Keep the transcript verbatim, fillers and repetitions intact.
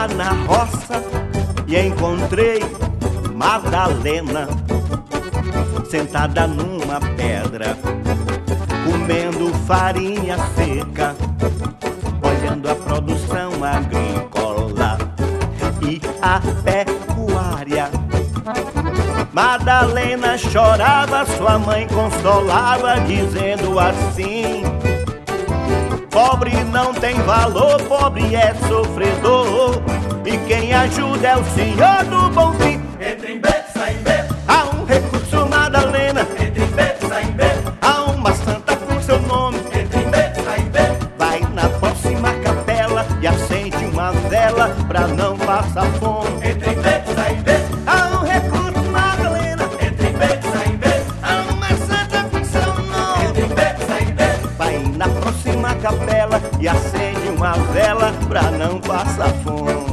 na roça e encontrei Madalena sentada numa pedra, comendo farinha seca, olhando a produção agrícola e a pecuária. Madalena chorava, sua mãe consolava, dizendo assim: pobre não tem valor, pobre é sofredor, e quem ajuda é o Senhor do bom fim. Entra em B, sai em B. Há um recurso, Madalena. Entra em B, sai em B. Há uma santa com seu nome. Entra em B, sai em B. Vai na próxima capela e acende uma vela pra não passar fome. Entra em B, sai em B. Há um recurso, Madalena. Entra em B, sai em B. Há uma santa com seu nome. Entra em B, sai em B. Vai na próxima capela e acende uma vela pra não passar fome.